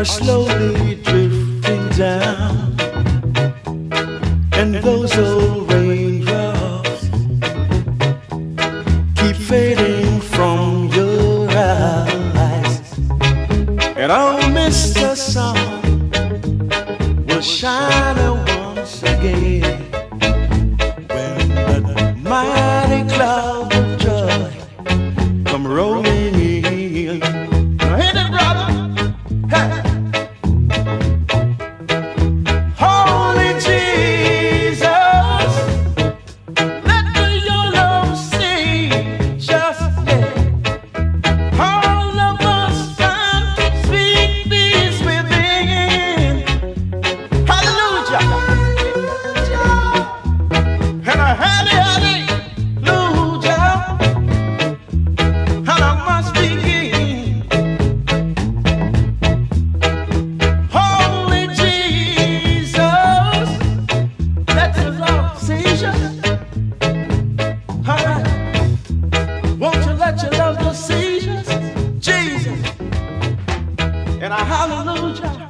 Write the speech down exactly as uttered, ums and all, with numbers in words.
slowly drifting down, and those old raindrops keep fading from your eyes. And oh, Mister Sun will shine once again when the mighty cloud of joy come rolling in. Now hit it, brother. Hey. Holy Jesus, let your love sing just yet. All of us find sweet peace within. Hallelujah. And a happy, hallelujah. And I must begin. Holy Jesus, let your love seize you. All right. Won't you let your love just seize you? Jesus. And a hallelujah.